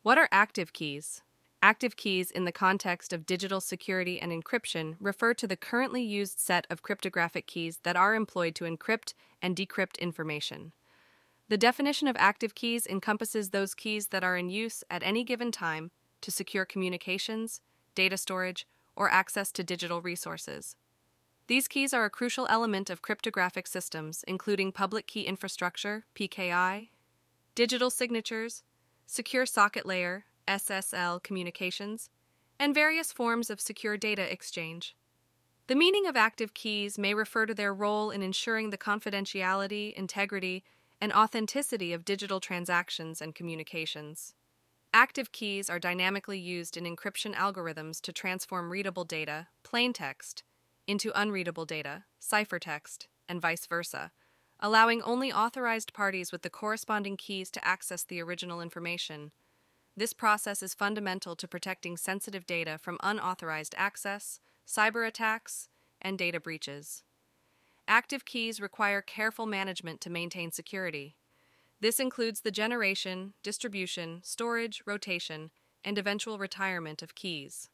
What are active keys? Active keys, in the context of digital security and encryption, refer to the currently used set of cryptographic keys that are employed to encrypt and decrypt information. The definition of active keys encompasses those keys that are in use at any given time to secure communications, data storage, or access to digital resources. These keys are a crucial element of cryptographic systems, including public key infrastructure, PKI, digital signatures, secure socket layer, SSL communications, and various forms of secure data exchange. The meaning of active keys may refer to their role in ensuring the confidentiality, integrity, and authenticity of digital transactions and communications. Active keys are dynamically used in encryption algorithms to transform readable data, plain text, into unreadable data, ciphertext, and vice versa, allowing only authorized parties with the corresponding keys to access the original information. This process is fundamental to protecting sensitive data from unauthorized access, cyber attacks, and data breaches. Active keys require careful management to maintain security. This includes the generation, distribution, storage, rotation, and eventual retirement of keys.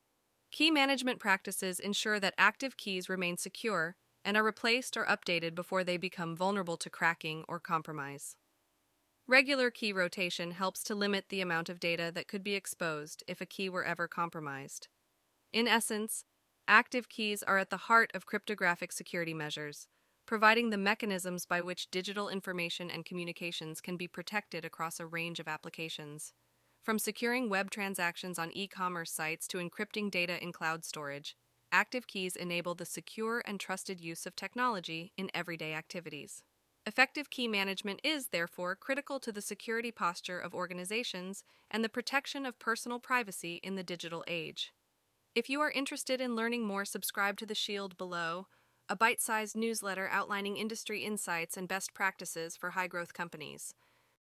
Key management practices ensure that active keys remain secure and are replaced or updated before they become vulnerable to cracking or compromise. Regular key rotation helps to limit the amount of data that could be exposed if a key were ever compromised. In essence, active keys are at the heart of cryptographic security measures, providing the mechanisms by which digital information and communications can be protected across a range of applications. From securing web transactions on e-commerce sites to encrypting data in cloud storage, active keys enable the secure and trusted use of technology in everyday activities. Effective key management is, therefore, critical to the security posture of organizations and the protection of personal privacy in the digital age. If you are interested in learning more, subscribe to The Shield below, a bite-sized newsletter outlining industry insights and best practices for high-growth companies.